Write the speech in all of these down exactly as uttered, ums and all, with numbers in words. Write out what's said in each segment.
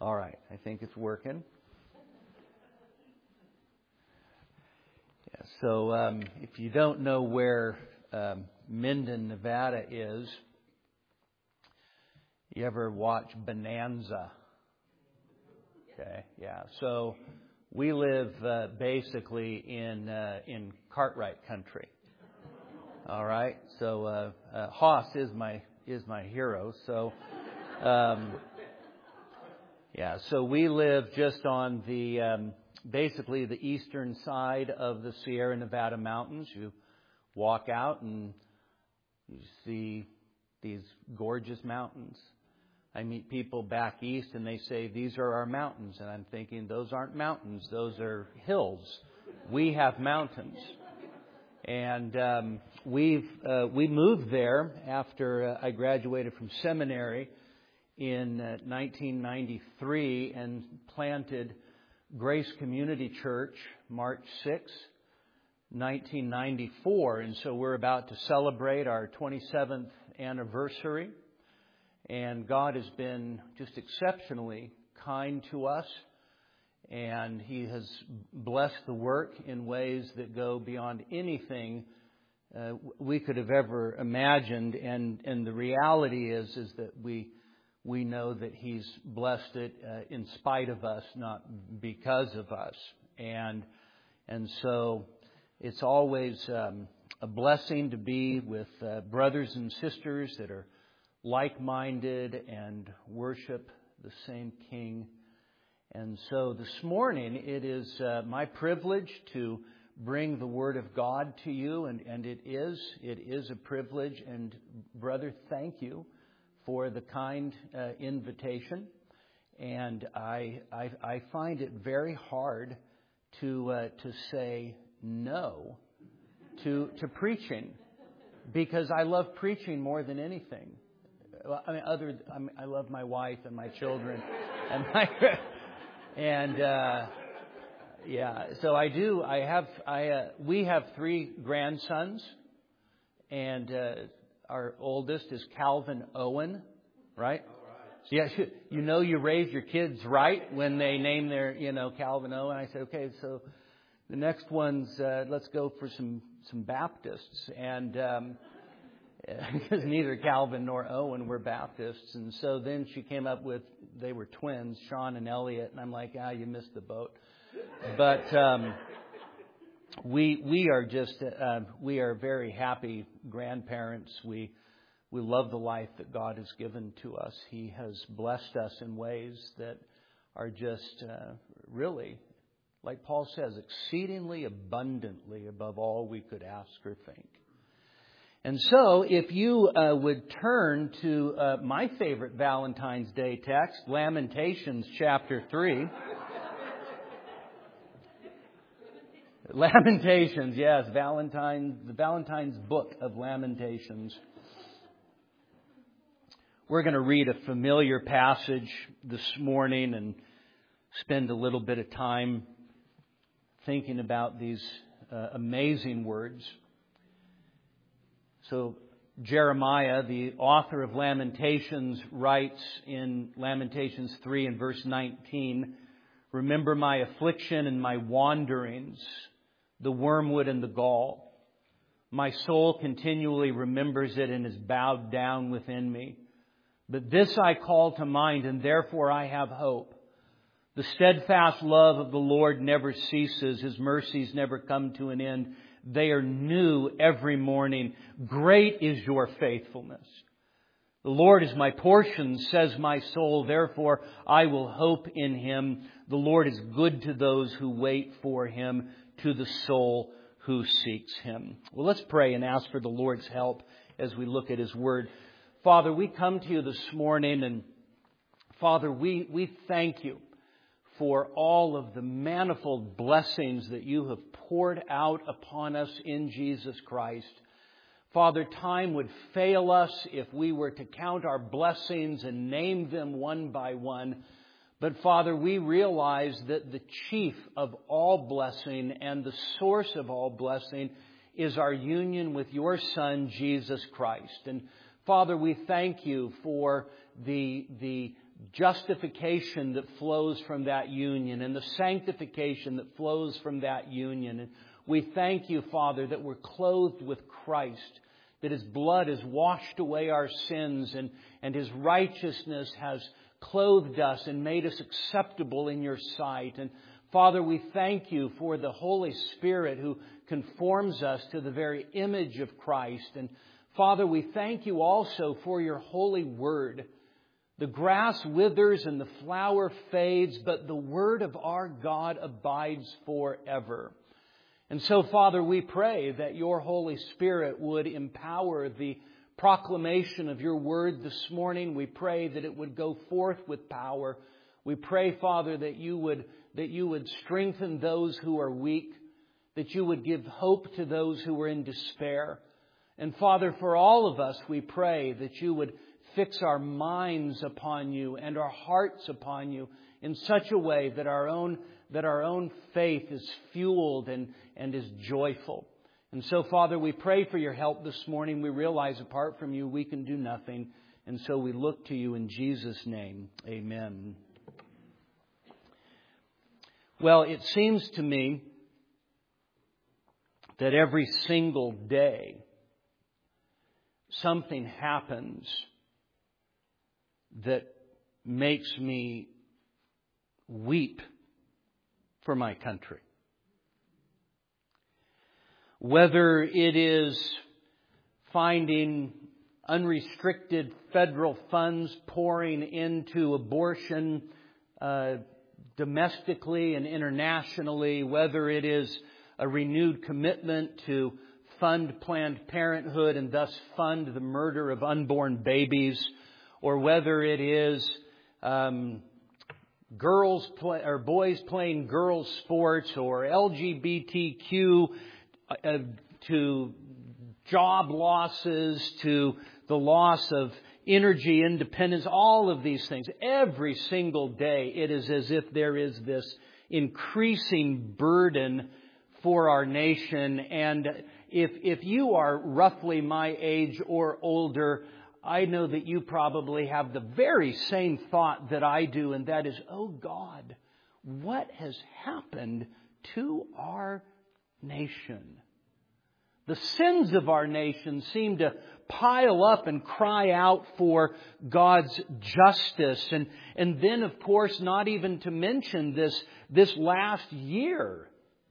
All right, I think it's working. Yeah, so um, if you don't know where um, Minden, Nevada is, you ever watch Bonanza? Okay, yeah. So we live uh, basically in uh, in Cartwright country. All right. So uh, uh, Hoss is my is my hero. So um, yeah. So we live just on the um, basically the eastern side of the Sierra Nevada mountains. You walk out and you see these gorgeous mountains. I meet people back east and they say, these are our mountains. And I'm thinking, those aren't mountains. Those are hills. We have mountains. And um, we've uh, we moved there after uh, I graduated from seminary in uh, nineteen ninety-three and planted Grace Community Church March sixth, nineteen ninety-four. And so we're about to celebrate our twenty-seventh anniversary. And God has been just exceptionally kind to us. And He has blessed the work in ways that go beyond anything uh, we could have ever imagined. And and the reality is is that we we know that He's blessed it uh, in spite of us, not because of us. And and so it's always um, a blessing to be with uh, brothers and sisters that are like-minded and worship the same King. And so this morning, it is uh, my privilege to bring the Word of God to you, and, and it is it is a privilege. And brother, thank you for the kind uh, invitation. And I, I I find it very hard to uh, to say no to to preaching, because I love preaching more than anything. I mean, other I, mean, I love my wife and my children, and my. And, uh, yeah, so I do, I have, I, uh, we have three grandsons, and, uh, our oldest is Calvin Owen, right? So yeah, you know, you raise your kids right when they name their, you know, Calvin Owen. I said, okay, so the next one's, uh, let's go for some, some Baptists. And, um, because neither Calvin nor Owen were Baptists. And so then she came up with, they were twins, Sean and Elliot. And I'm like, ah, you missed the boat. But um, we we are just, uh, we are very happy grandparents. We we love the life that God has given to us. He has blessed us in ways that are just uh, really, like Paul says, exceedingly abundantly above all we could ask or think. And so, if you uh, would turn to uh, my favorite Valentine's Day text, Lamentations chapter three. Lamentations, yes, Valentine, the Valentine's book of Lamentations. We're going to read a familiar passage this morning and spend a little bit of time thinking about these uh, amazing words. So Jeremiah, the author of Lamentations, writes in Lamentations three and verse nineteen, remember my affliction and my wanderings, the wormwood and the gall. My soul continually remembers it and is bowed down within me. But this I call to mind, and therefore I have hope. The steadfast love of the Lord never ceases. His mercies never come to an end. They are new every morning. Great is your faithfulness. The Lord is my portion, says my soul. Therefore, I will hope in Him. The Lord is good to those who wait for Him, to the soul who seeks Him. Well, let's pray and ask for the Lord's help as we look at His Word. Father, we come to you this morning, and Father, we, we thank you for all of the manifold blessings that you have poured out upon us in Jesus Christ. Father, time would fail us if we were to count our blessings and name them one by one. But Father, we realize that the chief of all blessing and the source of all blessing is our union with your Son, Jesus Christ. And Father, we thank you for the, the justification that flows from that union and the sanctification that flows from that union. And we thank You, Father, that we're clothed with Christ, that His blood has washed away our sins and, and His righteousness has clothed us and made us acceptable in Your sight. And Father, we thank You for the Holy Spirit who conforms us to the very image of Christ. And Father, we thank You also for Your holy word. The grass withers and the flower fades, but the word of our God abides forever. And so, Father, we pray that Your Holy Spirit would empower the proclamation of Your word this morning. We pray that it would go forth with power. We pray, Father, that You would, that You would strengthen those who are weak, that You would give hope to those who are in despair. And Father, for all of us, we pray that You would fix our minds upon You and our hearts upon You in such a way that our own that our own faith is fueled and, and is joyful. And so, Father, we pray for Your help this morning. We realize apart from You, we can do nothing. And so we look to You in Jesus' name. Amen. Well, it seems to me that every single day something happens that makes me weep for my country. Whether it is finding unrestricted federal funds pouring into abortion uh, domestically and internationally, whether it is a renewed commitment to fund Planned Parenthood and thus fund the murder of unborn babies, or whether it is um, girls play, or boys playing girls sports, or L G B T Q uh, to job losses, to the loss of energy independence, all of these things. Every single day it is as if there is this increasing burden for our nation. And if if you are roughly my age or older, I know that you probably have the very same thought that I do, and that is, oh God, what has happened to our nation? The sins of our nation seem to pile up and cry out for God's justice. And, and then, of course, not even to mention this, this last year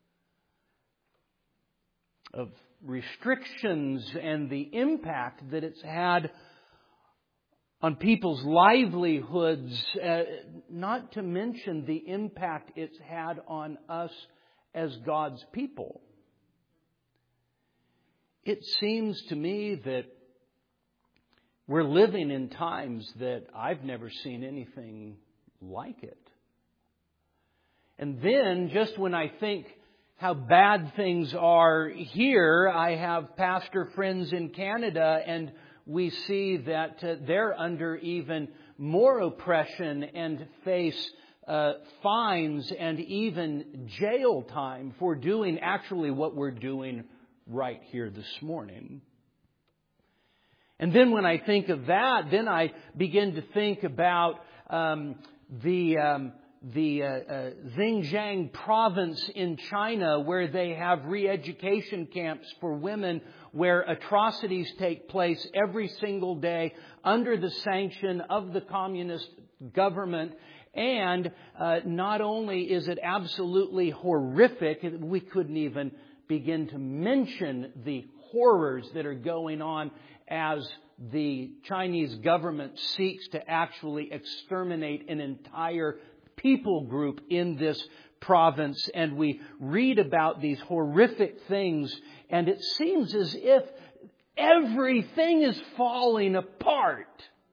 of restrictions and the impact that it's had on people's livelihoods, uh, not to mention the impact it's had on us as God's people. It seems to me that we're living in times that I've never seen anything like it. And then, just when I think how bad things are here, I have pastor friends in Canada, and we see that uh, they're under even more oppression and face uh, fines and even jail time for doing actually what we're doing right here this morning. And then when I think of that, then I begin to think about um, the um, the uh, uh, Xinjiang province in China, where they have re-education camps for women, where atrocities take place every single day under the sanction of the communist government. And uh, not only is it absolutely horrific, we couldn't even begin to mention the horrors that are going on as the Chinese government seeks to actually exterminate an entire people group in this province. And we read about these horrific things, and it seems as if everything is falling apart.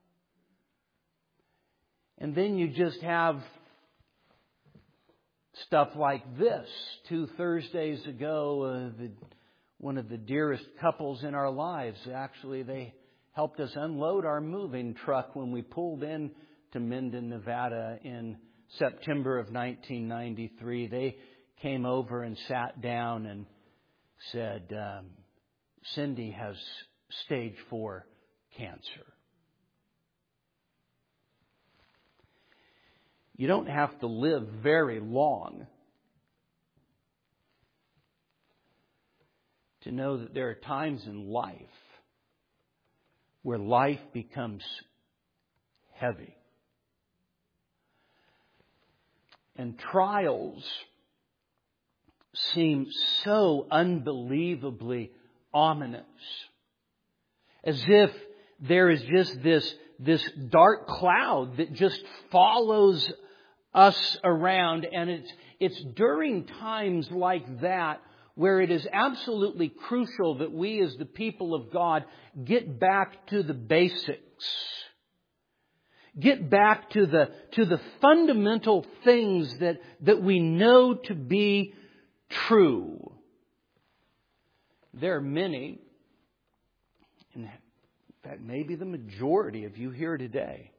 And then you just have stuff like this. Two Thursdays ago, uh, the, one of the dearest couples in our lives, actually, they helped us unload our moving truck when we pulled in to Minden, Nevada in September of nineteen ninety-three. They came over and sat down and said, um, Cindy has stage four cancer. You don't have to live very long to know that there are times in life where life becomes heavy. And trials seem so unbelievably ominous. As if there is just this, this dark cloud that just follows us around. And it's, it's during times like that where it is absolutely crucial that we as the people of God get back to the basics. Get back to the, to the fundamental things that, that we know to be true. There are many, in fact maybe the majority of you here today,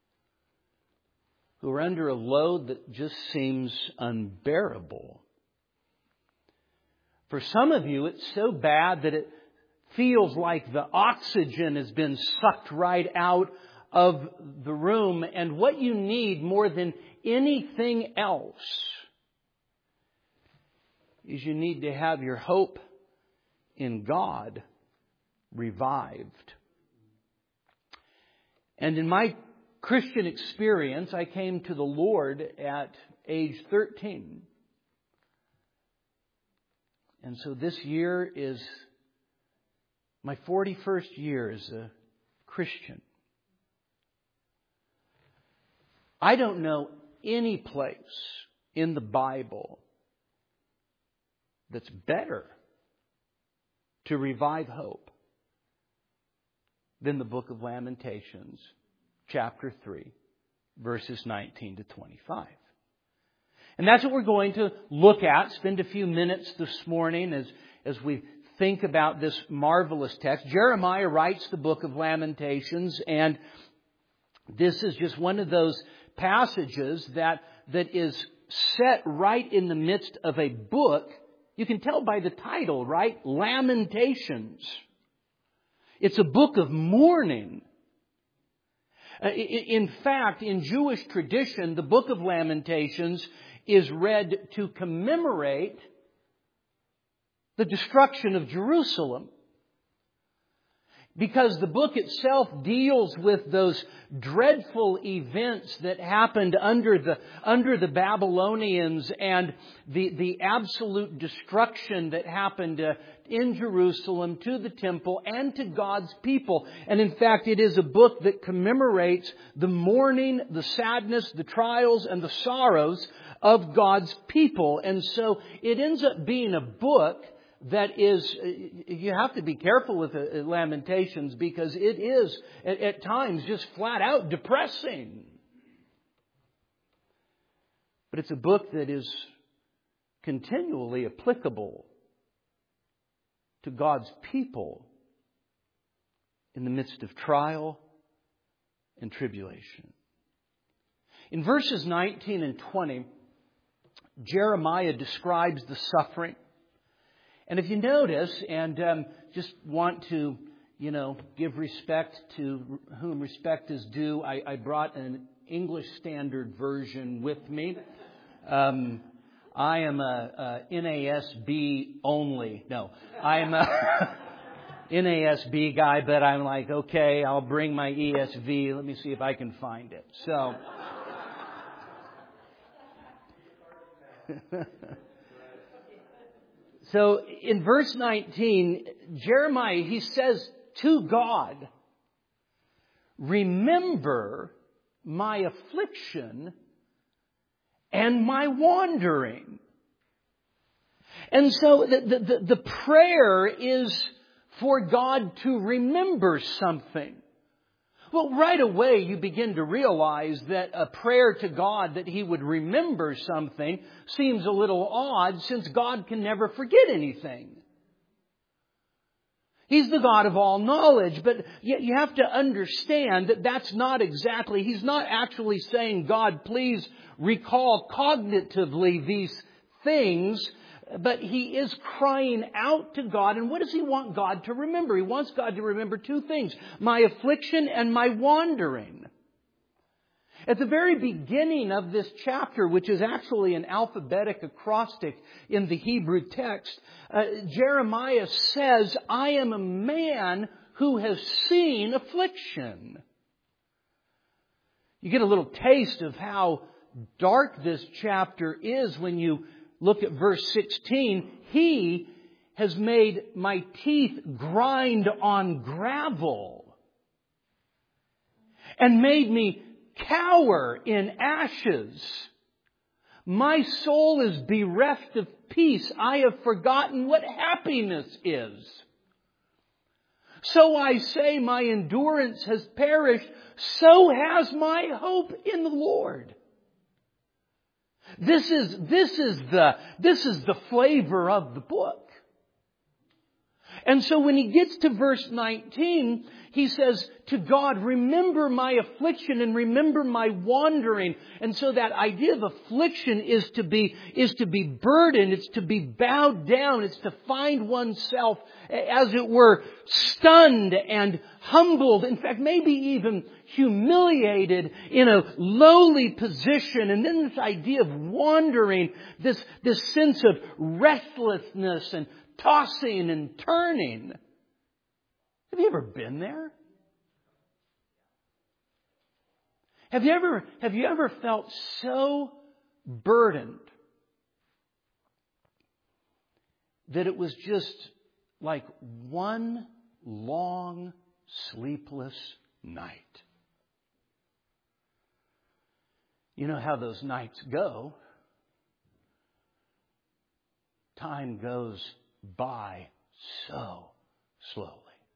who are under a load that just seems unbearable. For some of you, it's so bad that it feels like the oxygen has been sucked right out of the room. And what you need more than anything else is you need to have your hope in God revived. And in my Christian experience, I came to the Lord at age thirteen. And so this year is my forty-first year as a Christian. I don't know any place in the Bible that's better to revive hope than the book of Lamentations, chapter three, verses nineteen to twenty-five. And that's what we're going to look at, spend a few minutes this morning as, as we think about this marvelous text. Jeremiah writes the book of Lamentations, and this is just one of those passages that, that is set right in the midst of a book. You can tell by the title, right? Lamentations. It's a book of mourning. In fact, in Jewish tradition, the book of Lamentations is read to commemorate the destruction of Jerusalem. Because the book itself deals with those dreadful events that happened under the under the Babylonians and the, the absolute destruction that happened uh, in Jerusalem to the temple and to God's people. And in fact, it is a book that commemorates the mourning, the sadness, the trials, and the sorrows of God's people. And so it ends up being a book that is, you have to be careful with Lamentations because it is at, at times just flat out depressing. But it's a book that is continually applicable to God's people in the midst of trial and tribulation. In verses nineteen and twenty, Jeremiah describes the suffering. And if you notice, and um, just want to, you know, give respect to whom respect is due, I, I brought an English Standard Version with me. Um, I am a, a N A S B only. No, I am a N A S B guy, but I'm like, okay, I'll bring my E S V. Let me see if I can find it. So. So in verse nineteen, Jeremiah, he says to God, remember my affliction and my wandering. And so the, the, the prayer is for God to remember something. Well, right away you begin to realize that a prayer to God that He would remember something seems a little odd since God can never forget anything. He's the God of all knowledge, but yet you have to understand that that's not exactly, He's not actually saying, God, please recall cognitively these things. But he is crying out to God. And what does he want God to remember? He wants God to remember two things. My affliction and my wandering. At the very beginning of this chapter, which is actually an alphabetic acrostic in the Hebrew text, uh, Jeremiah says, I am a man who has seen affliction. You get a little taste of how dark this chapter is when you look at verse sixteen. He has made my teeth grind on gravel and made me cower in ashes. My soul is bereft of peace. I have forgotten what happiness is. So I say, my endurance has perished. So has my hope in the Lord. This is, this is the, this is the flavor of the book. And so when he gets to verse nineteen, he says to God, remember my affliction and remember my wandering. And so that idea of affliction is to be, is to be burdened. It's to be bowed down. It's to find oneself, as it were, stunned and humbled. In fact, maybe even humiliated in a lowly position. And then this idea of wandering, this, this sense of restlessness and tossing and turning. Have you ever been there? Have you ever, have you ever felt so burdened that it was just like one long sleepless night? You know how those nights go. Time goes by so slowly.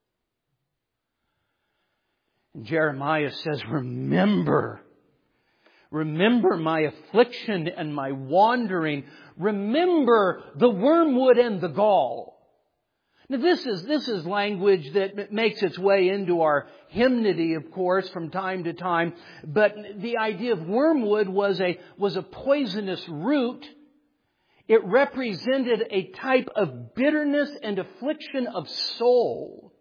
And Jeremiah says, remember. Remember my affliction and my wandering. Remember the wormwood and the gall. Now this is, this is language that makes its way into our hymnody, of course, from time to time. But the idea of wormwood was a, was a poisonous root. It represented a type of bitterness and affliction of soul.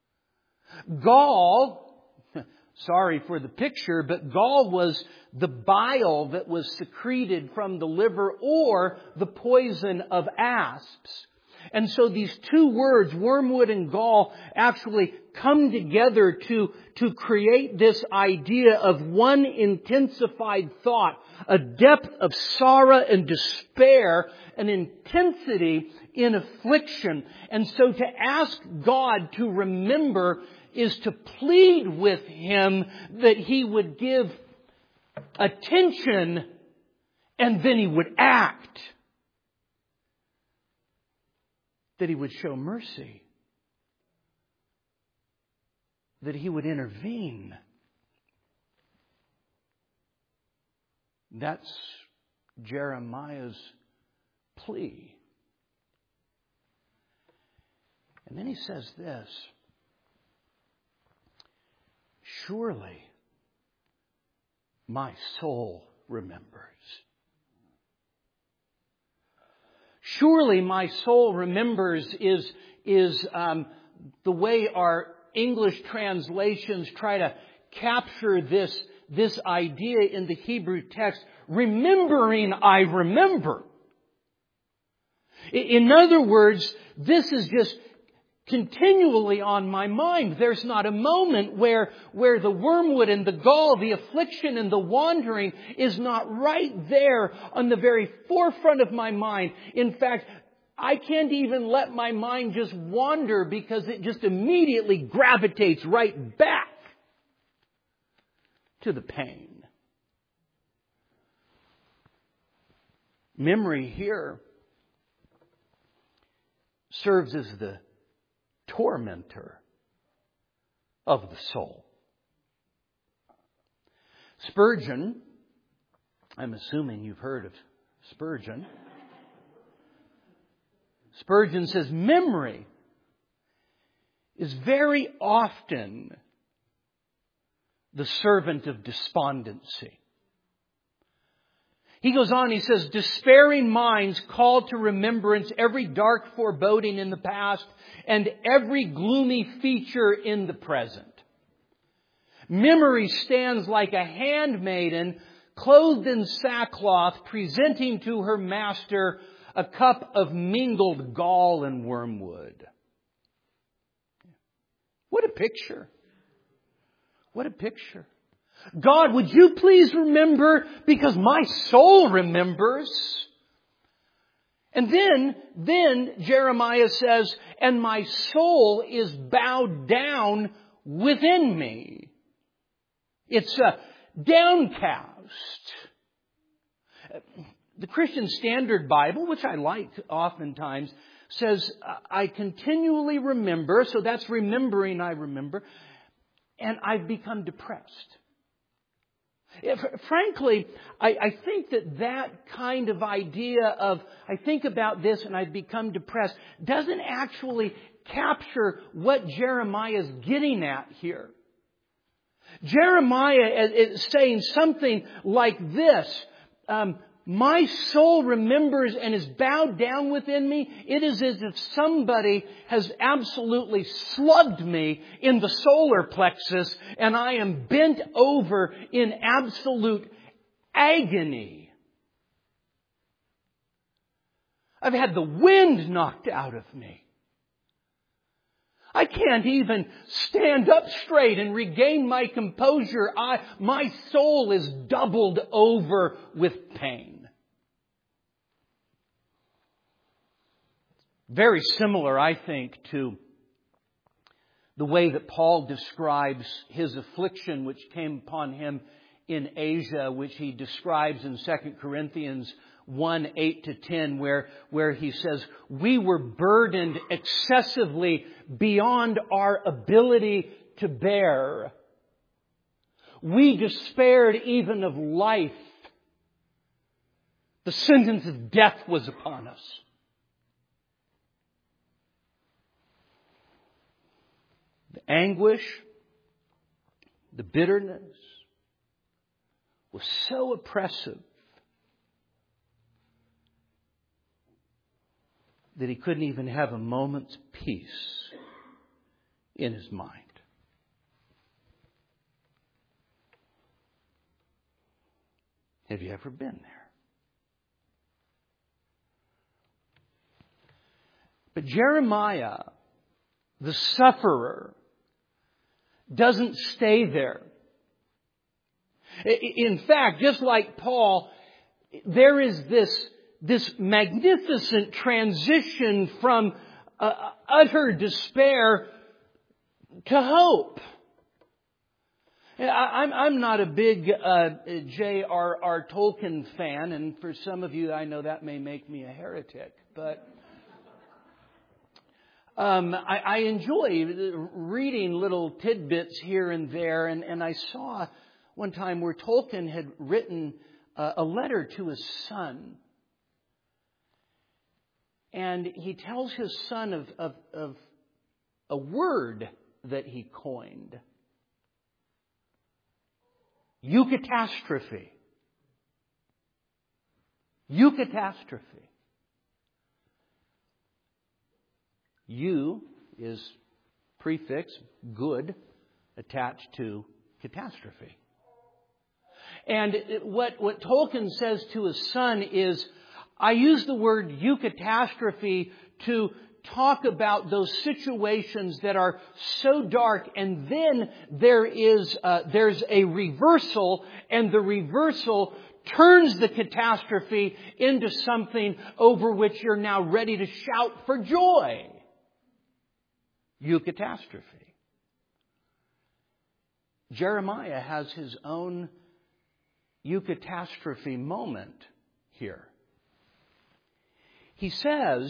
Gall, sorry for the picture, but gall was the bile that was secreted from the liver or the poison of asps. And so these two words, wormwood and gall, actually come together to, to create this idea of one intensified thought, a depth of sorrow and despair, an intensity in affliction. And so to ask God to remember is to plead with Him that He would give attention and then He would act. That He would show mercy. That He would intervene. That's Jeremiah's plea. And then he says this, surely my soul remembers. Surely my soul remembers is, is um, the way our English translations try to capture this, this idea in the Hebrew text. Remembering, I remember. In other words, this is just continually on my mind. There's not a moment where, where the wormwood and the gall, the affliction and the wandering is not right there on the very forefront of my mind. In fact, I can't even let my mind just wander because it just immediately gravitates right back to the pain. Memory here serves as the tormentor of the soul. Spurgeon, I'm assuming you've heard of Spurgeon. Spurgeon says, memory is very often the servant of despondency. He goes on, he says, despairing minds call to remembrance every dark foreboding in the past and every gloomy feature in the present. Memory stands like a handmaiden, clothed in sackcloth, presenting to her master a cup of mingled gall and wormwood. What a picture. What a picture. God, would you please remember, because my soul remembers. And then, then Jeremiah says, and my soul is bowed down within me. It's uh, downcast. The Christian Standard Bible, which I like oftentimes, says, I continually remember, so that's remembering I remember, and I've become depressed. Frankly, I, I think that that kind of idea of, I think about this and I've become depressed, doesn't actually capture what Jeremiah is getting at here. Jeremiah is saying something like this, um, my soul remembers and is bowed down within me. It is as if somebody has absolutely slugged me in the solar plexus and I am bent over in absolute agony. I've had the wind knocked out of me. I can't even stand up straight and regain my composure. I, my soul is doubled over with pain. Very similar, I think, to the way that Paul describes his affliction which came upon him in Asia, which he describes in Second Corinthians one, eight to ten, where, where he says, we were burdened excessively beyond our ability to bear. We despaired even of life. The sentence of death was upon us. The anguish, the bitterness was so oppressive that he couldn't even have a moment's peace in his mind. Have you ever been there? But Jeremiah, the sufferer, doesn't stay there. In fact, just like Paul, there is this, this magnificent transition from uh, utter despair to hope. I'm, I'm not a big uh, J R R Tolkien fan, and for some of you, I know that may make me a heretic, but Um, I, I enjoy reading little tidbits here and there, and, and I saw one time where Tolkien had written uh, a letter to his son. And he tells his son of, of, of a word that he coined. Eucatastrophe. Eucatastrophe. You is prefix good attached to catastrophe. And what, what Tolkien says to his son is, I use the word eucatastrophe to talk about those situations that are so dark, and then there is uh, there's a reversal, and the reversal turns the catastrophe into something over which you're now ready to shout for joy. Eucatastrophe. Jeremiah has his own eucatastrophe moment here. He says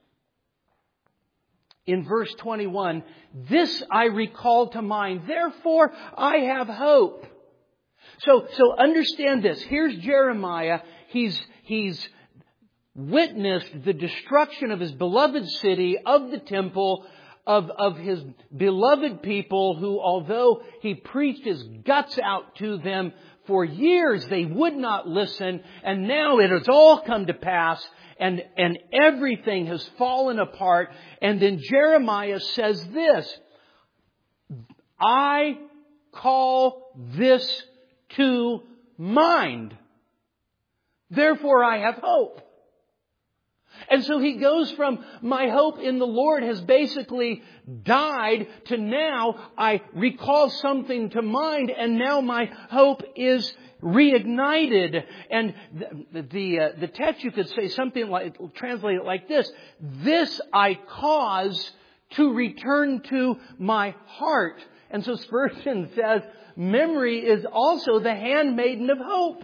in verse twenty-one, this I recall to mind, therefore I have hope. So, so understand this. Here's Jeremiah. He's, he's witnessed the destruction of his beloved city, of the temple, Of, of his beloved people who, although he preached his guts out to them for years, they would not listen. And now it has all come to pass, and, and everything has fallen apart. And then Jeremiah says this, I call this to mind. Therefore I have hope. And so he goes from my hope in the Lord has basically died to now I recall something to mind and now my hope is reignited. And the the, uh, the text you could say something like, translate it like this: this I cause to return to my heart. And so Spurgeon says memory is also the handmaiden of hope.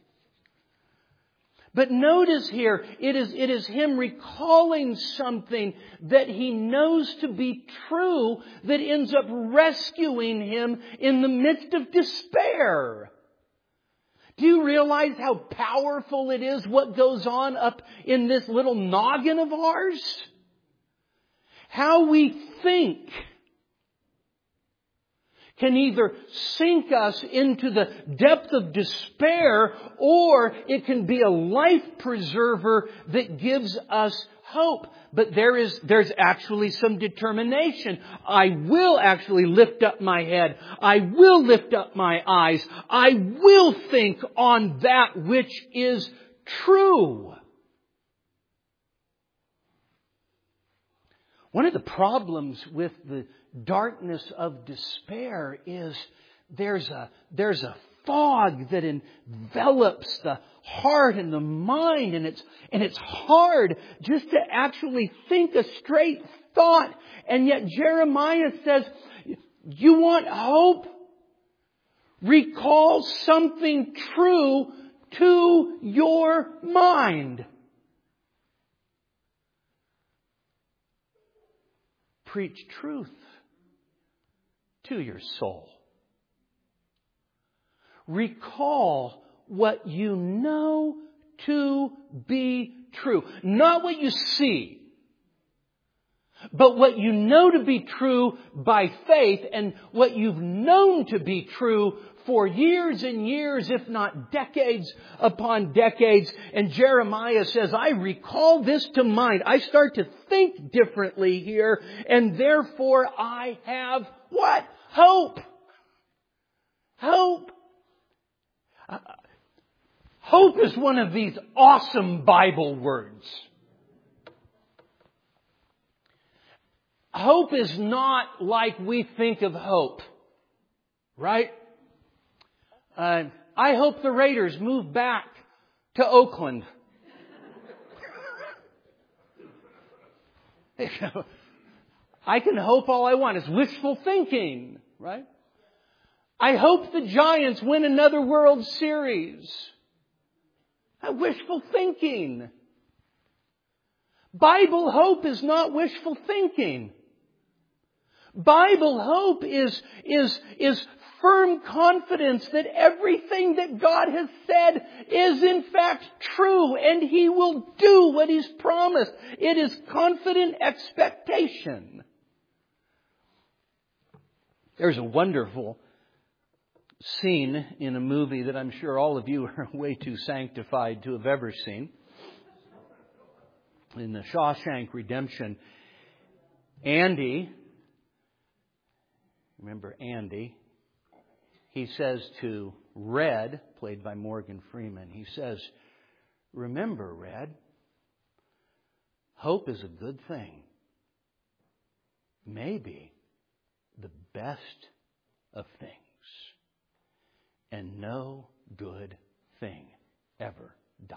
But notice here, it is, it is him recalling something that he knows to be true that ends up rescuing him in the midst of despair. Do you realize how powerful it is what goes on up in this little noggin of ours? How we think can either sink us into the depth of despair, or it can be a life preserver that gives us hope. But there is, there's actually some determination. I will actually lift up my head. I will lift up my eyes. I will think on that which is true. One of the problems with the darkness of despair is there's a, there's a fog that envelops the heart and the mind, and it's, and it's hard just to actually think a straight thought. And yet Jeremiah says, you want hope? Recall something true to your mind. Preach truth to your soul. Recall what you know to be true. Not what you see, but what you know to be true by faith, and what you've known to be true for years and years, if not decades upon decades. And Jeremiah says, I recall this to mind. I start to think differently here, and therefore I have what? Hope. Hope. Uh, hope is one of these awesome Bible words. Hope is not like we think of hope, right? Uh, I hope the Raiders move back to Oakland. I can hope all I want. It's wishful thinking, right? I hope the Giants win another World Series. Wishful thinking. Bible hope is not wishful thinking. Bible hope is, is, is firm confidence that everything that God has said is in fact true, and He will do what He's promised. It is confident expectation. There's a wonderful scene in a movie that I'm sure all of you are way too sanctified to have ever seen. In the Shawshank Redemption, Andy, remember Andy, he says to Red, played by Morgan Freeman, he says, remember, Red, hope is a good thing. Maybe the best of things. And no good thing ever dies.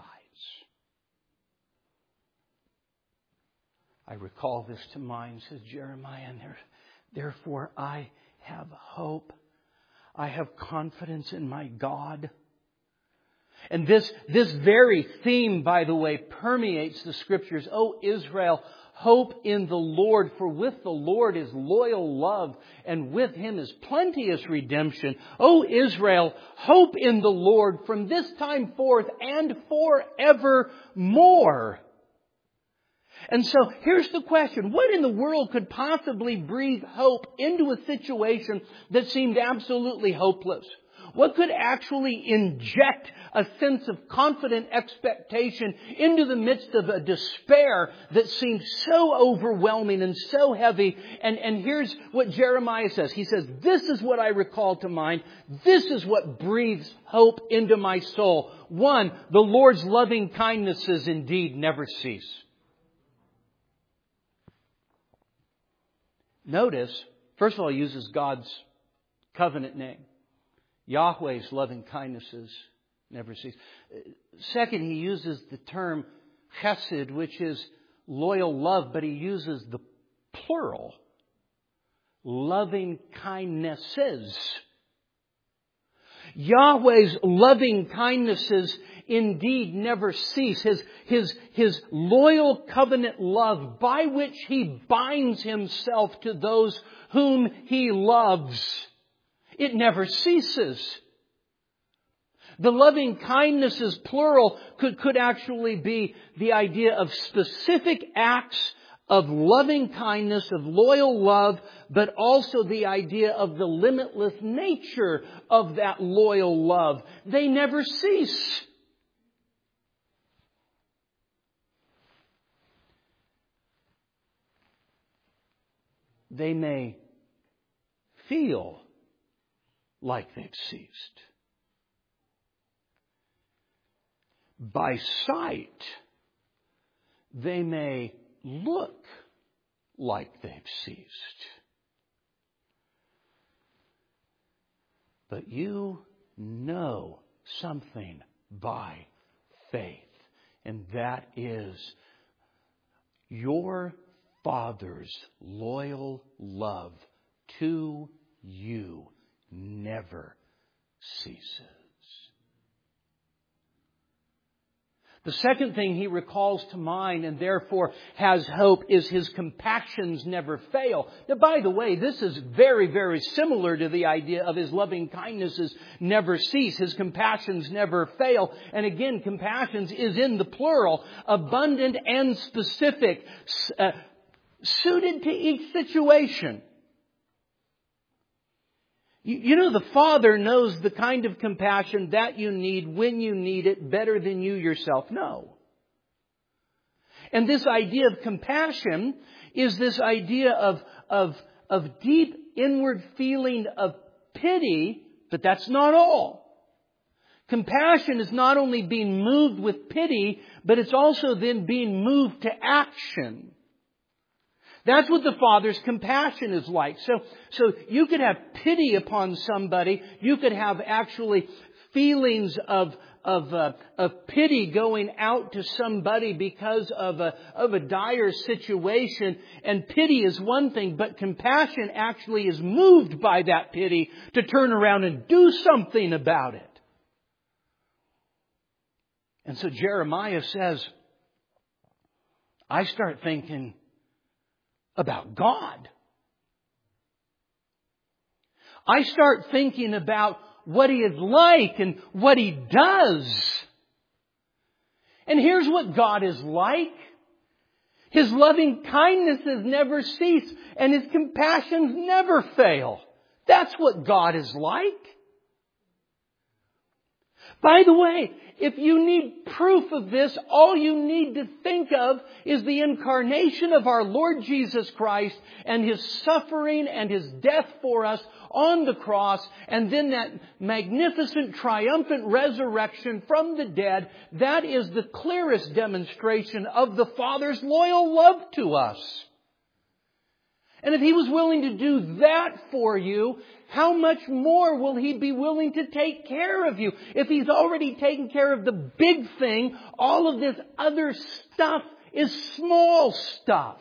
I recall this to mind, says Jeremiah, and there, therefore I have hope. I have confidence in my God. And this, this very theme, by the way, permeates the Scriptures. O Israel, hope in the Lord, for with the Lord is loyal love, and with Him is plenteous redemption. O Israel, hope in the Lord from this time forth and forevermore. And so here's the question. What in the world could possibly breathe hope into a situation that seemed absolutely hopeless? What could actually inject a sense of confident expectation into the midst of a despair that seemed so overwhelming and so heavy? And, and here's what Jeremiah says. He says, this is what I recall to mind. This is what breathes hope into my soul. One, the Lord's loving kindnesses indeed never cease. Notice, first of all, he uses God's covenant name. Yahweh's loving kindnesses never cease. Second, he uses the term chesed, which is loyal love, but he uses the plural, loving kindnesses. Yahweh's loving kindnesses indeed never cease. His, his, his loyal covenant love by which He binds Himself to those whom He loves, it never ceases. The loving kindnesses, plural, could, could actually be the idea of specific acts of loving kindness, of loyal love, but also the idea of the limitless nature of that loyal love. They never cease. They may feel like they've ceased. By sight, they may look like they've ceased. But you know something by faith, and that is your Father's loyal love to you never ceases. The second thing he recalls to mind and therefore has hope is his compassions never fail. Now, by the way, this is very, very similar to the idea of his loving kindnesses never cease. His compassions never fail. And again, compassions is in the plural, abundant and specific, uh, suited to each situation. You know, the Father knows the kind of compassion that you need when you need it better than you yourself know. And this idea of compassion is this idea of, of, of deep inward feeling of pity, but that's not all. Compassion is not only being moved with pity, but it's also then being moved to action. That's what the Father's compassion is like. So, so you could have pity upon somebody. You could have actually feelings of of uh, of pity going out to somebody because of a of a dire situation. And pity is one thing, but compassion actually is moved by that pity to turn around and do something about it. And so Jeremiah says, I start thinking about God. I start thinking about what He is like and what He does. And here's what God is like. His loving kindnesses never cease and His compassions never fail. That's what God is like. By the way, if you need proof of this, all you need to think of is the incarnation of our Lord Jesus Christ and His suffering and His death for us on the cross, and then that magnificent triumphant resurrection from the dead. That is the clearest demonstration of the Father's loyal love to us. And if He was willing to do that for you, how much more will He be willing to take care of you? If He's already taken care of the big thing, all of this other stuff is small stuff.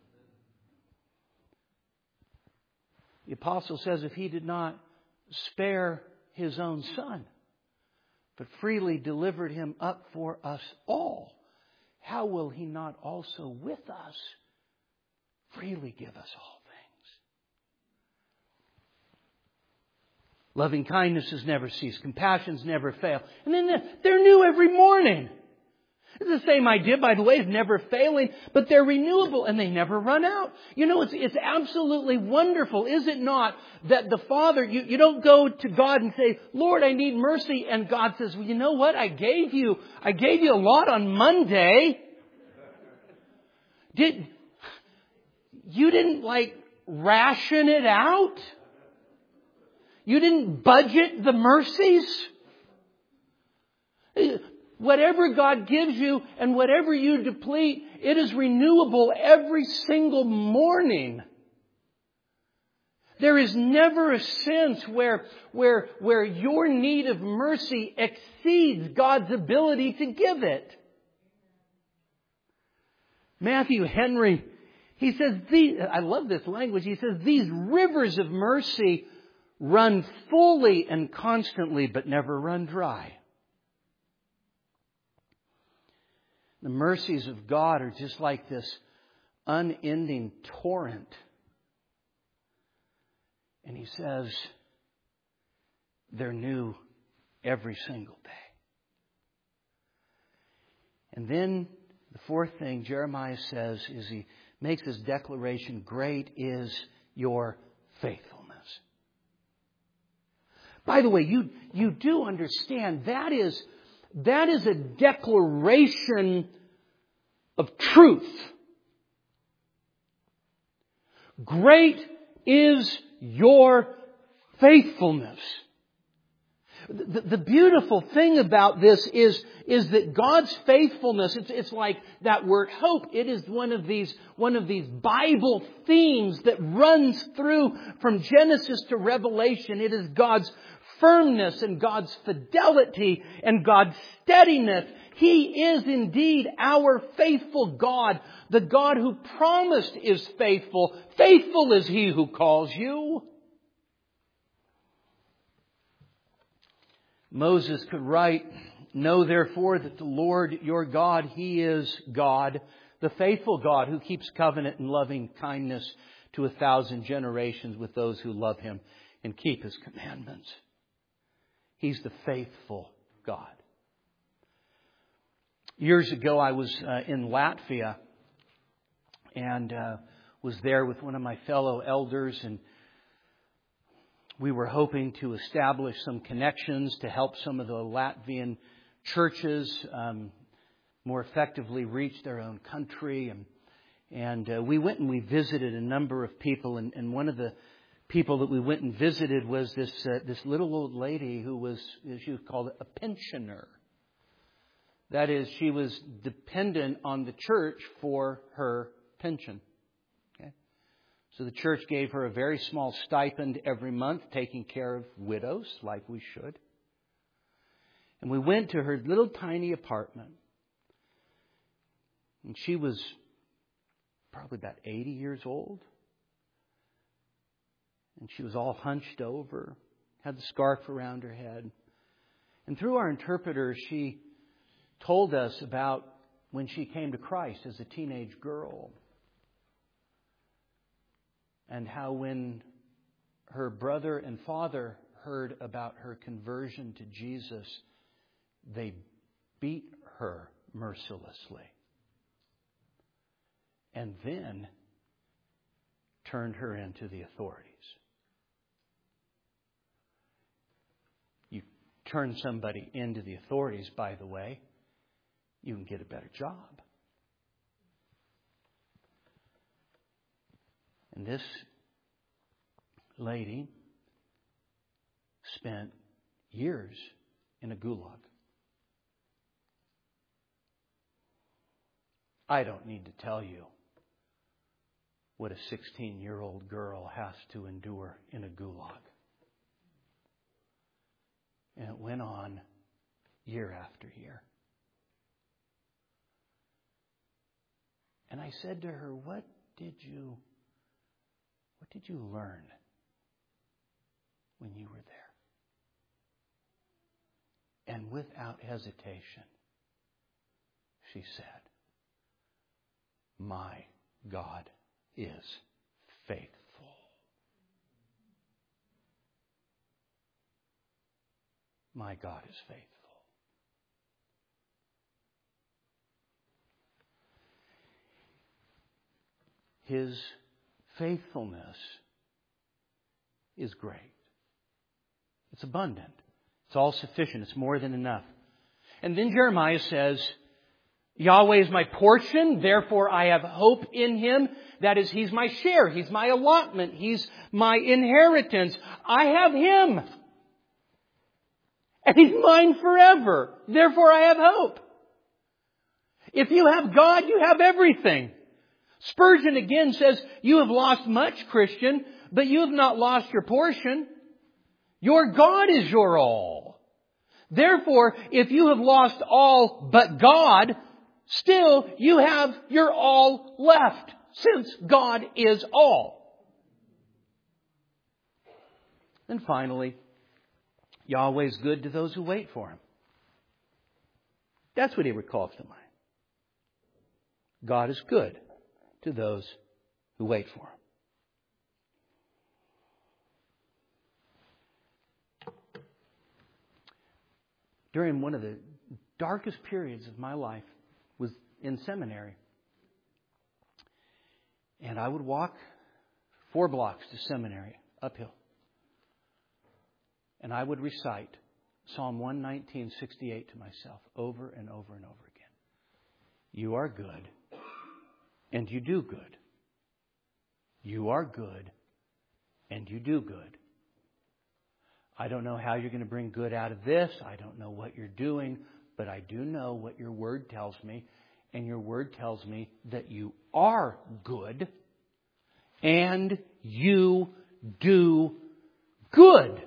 The apostle says if He did not spare His own Son, but freely delivered Him up for us all, how will He not also with us freely give us all things? Loving kindnesses never cease. Compassions never fail. And then they're new every morning. It's the same idea, by the way, is never failing, but they're renewable and they never run out. You know, it's, it's absolutely wonderful, is it not, that the Father, you, you don't go to God and say, Lord, I need mercy. And God says, well, you know what? I gave you, I gave you a lot on Monday. Did, you didn't like ration it out? You didn't budget the mercies? Whatever God gives you and whatever you deplete, it is renewable every single morning. There is never a sense where, where, where your need of mercy exceeds God's ability to give it. Matthew Henry, he says, these, I love this language, he says, these rivers of mercy run fully and constantly but never run dry. The mercies of God are just like this unending torrent. And he says, they're new every single day. And then the fourth thing Jeremiah says is he makes his declaration, great is your faithfulness. By the way, you, you do understand that is That is a declaration of truth. Great is your faithfulness. The, the beautiful thing about this is, is that God's faithfulness, it's, it's like that word hope. It is one of these, one of these Bible themes that runs through from Genesis to Revelation. It is God's firmness and God's fidelity and God's steadiness. He is indeed our faithful God. The God who promised is faithful. Faithful is He who calls you. Moses could write, know therefore that the Lord your God, He is God, the faithful God who keeps covenant and loving kindness to a thousand generations with those who love Him and keep His commandments. He's the faithful God. Years ago, I was uh, in Latvia and uh, was there with one of my fellow elders, and we were hoping to establish some connections to help some of the Latvian churches um, more effectively reach their own country. And, and uh, we went and we visited a number of people, and, and one of the people that we went and visited was this uh, this little old lady who was, she was called a pensioner. That is, she was dependent on the church for her pension. Okay? So the church gave her a very small stipend every month, taking care of widows, like we should. And we went to her little tiny apartment. And she was probably about eighty years old. And she was all hunched over, had the scarf around her head. And through our interpreter, she told us about when she came to Christ as a teenage girl. And how when her brother and father heard about her conversion to Jesus, they beat her mercilessly. And then turned her into the authorities. You turn somebody into the authorities, by the way, you can get a better job. And this lady spent years in a gulag. I don't need to tell you what a sixteen-year-old girl has to endure in a gulag. And it went on year after year. And I said to her, what did you, what did you learn when you were there? And without hesitation, she said, my God is faithful. My God is faithful. His faithfulness is great. It's abundant. It's all sufficient. It's more than enough. And then Jeremiah says, Yahweh is my portion, therefore I have hope in Him. That is, He's my share. He's my allotment. He's my inheritance. I have Him. And He's mine forever. Therefore I have hope. If you have God, you have everything. Spurgeon again says, you have lost much, Christian, but you have not lost your portion. Your God is your all. Therefore, if you have lost all but God, still you have your all left, since God is all. And finally, Yahweh is good to those who wait for Him. That's what He recalls to mind. God is good to those who wait for Him. During one of the darkest periods of my life was in seminary. And I would walk four blocks to seminary, uphill. And I would recite Psalm one nineteen, sixty-eight to myself over and over and over again. You are good, and you do good. You are good, and you do good. I don't know how you're going to bring good out of this. I don't know what you're doing, but I do know what your Word tells me. And your Word tells me that you are good and you do good.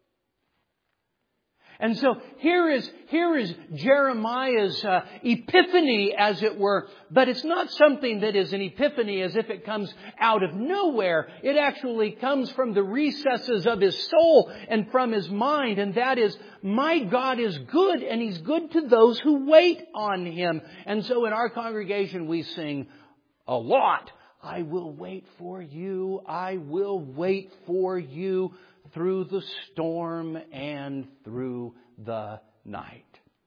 And so here is, here is Jeremiah's uh, epiphany, as it were. But it's not something that is an epiphany as if it comes out of nowhere. It actually comes from the recesses of his soul and from his mind. And that is, my God is good, and He's good to those who wait on Him. And so in our congregation we sing a lot. I will wait for you. I will wait for you. Through the storm and through the night.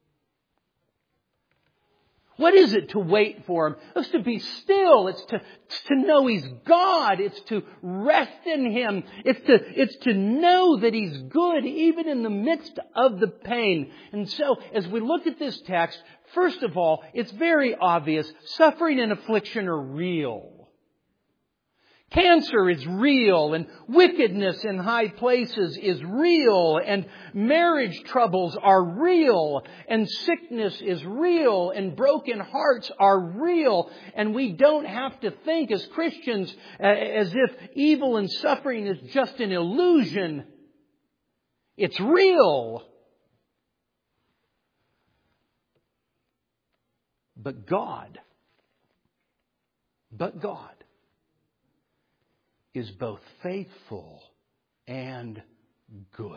What is it to wait for Him? It's to be still. It's to, it's to know He's God. It's to rest in Him. It's to, it's to know that He's good even in the midst of the pain. And so as we look at this text, first of all, it's very obvious. Suffering and affliction are real. Cancer is real, and wickedness in high places is real, and marriage troubles are real, and sickness is real, and broken hearts are real. And we don't have to think as Christians as if evil and suffering is just an illusion. It's real. But God, but God, is both faithful and good.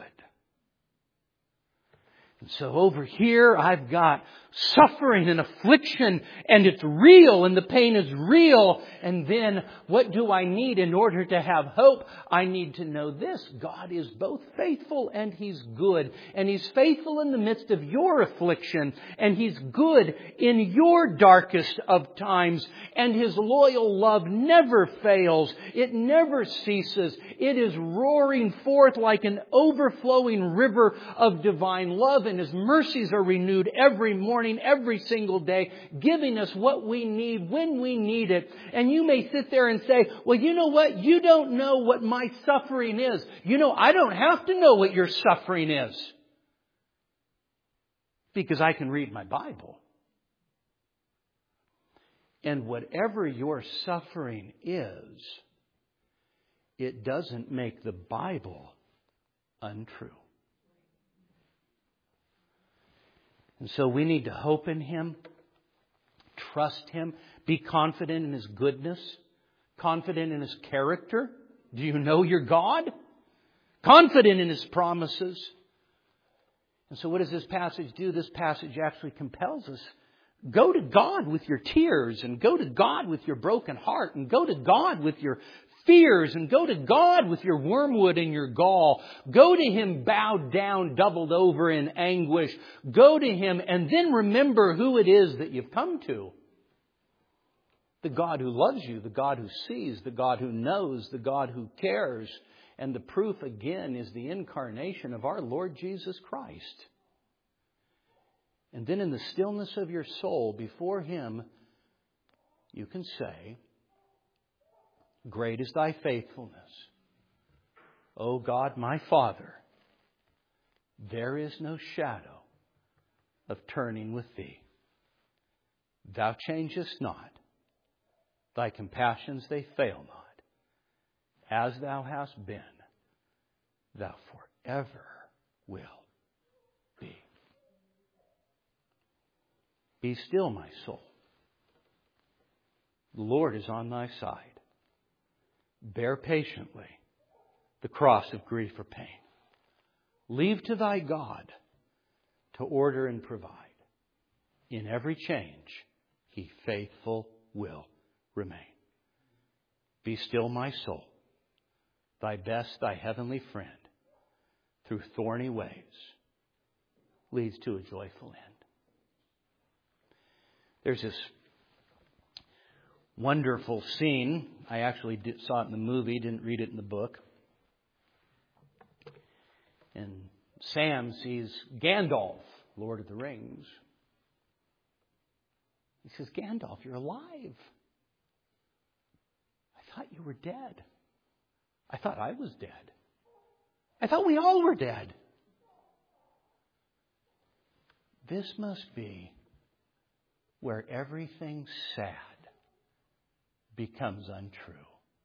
And so over here I've got suffering and affliction, and it's real, and the pain is real. And then what do I need in order to have hope? I need to know this: God is both faithful and He's good. And He's faithful in the midst of your affliction, and He's good in your darkest of times. And His loyal love never fails. It never ceases. It is roaring forth like an overflowing river of divine love. And His mercies are renewed every morning, every single day, giving us what we need when we need it. And you may sit there and say, well, you know what? You don't know what my suffering is. You know, I don't have to know what your suffering is, because I can read my Bible. And whatever your suffering is, it doesn't make the Bible untrue. And so we need to hope in Him, trust Him, be confident in His goodness, confident in His character. Do you know your God? Confident in His promises. And so what does this passage do? This passage actually compels us. Go to God with your tears, and go to God with your broken heart, and go to God with your fears, and go to God with your wormwood and your gall. Go to Him bowed down, doubled over in anguish. Go to Him, and then remember who it is that you've come to. The God who loves you, the God who sees, the God who knows, the God who cares. And the proof, again, is the incarnation of our Lord Jesus Christ. And then in the stillness of your soul, before Him, you can say, great is thy faithfulness. O God, my Father, there is no shadow of turning with Thee. Thou changest not. Thy compassions, they fail not. As Thou hast been, Thou forever wilt be. Be still, my soul. The Lord is on thy side. Bear patiently the cross of grief or pain. Leave to thy God to order and provide. In every change, He faithful will remain. Be still, my soul. Thy best, thy heavenly friend, through thorny ways, leads to a joyful end. There's this wonderful scene. I actually did, saw it in the movie, didn't read it in the book. And Sam sees Gandalf, Lord of the Rings. He says, Gandalf, you're alive. I thought you were dead. I thought I was dead. I thought we all were dead. This must be where everything sad becomes untrue.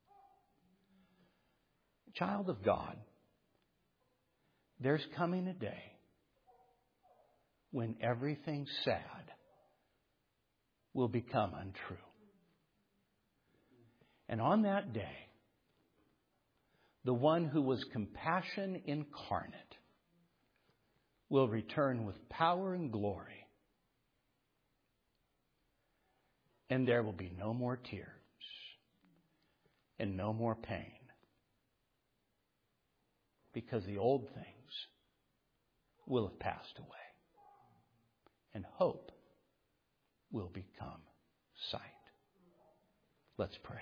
Child of God, there's coming a day when everything sad will become untrue. And on that day, the one who was compassion incarnate will return with power and glory. And there will be no more tears and no more pain. Because the old things will have passed away. And hope will become sight. Let's pray.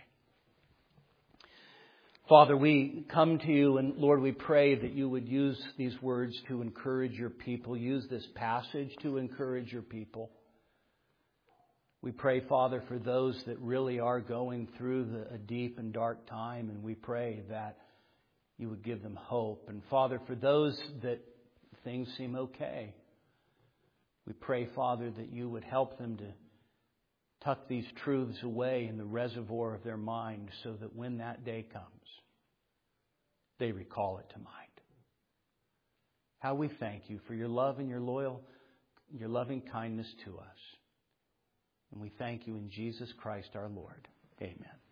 Father, we come to You, and Lord, we pray that You would use these words to encourage Your people. Use this passage to encourage Your people. We pray, Father, for those that really are going through the, a deep and dark time, and we pray that You would give them hope. And Father, for those that things seem okay, we pray, Father, that You would help them to tuck these truths away in the reservoir of their mind so that when that day comes, they recall it to mind. How we thank You for Your love and Your loyal, Your loving kindness to us. And we thank You in Jesus Christ our Lord. Amen.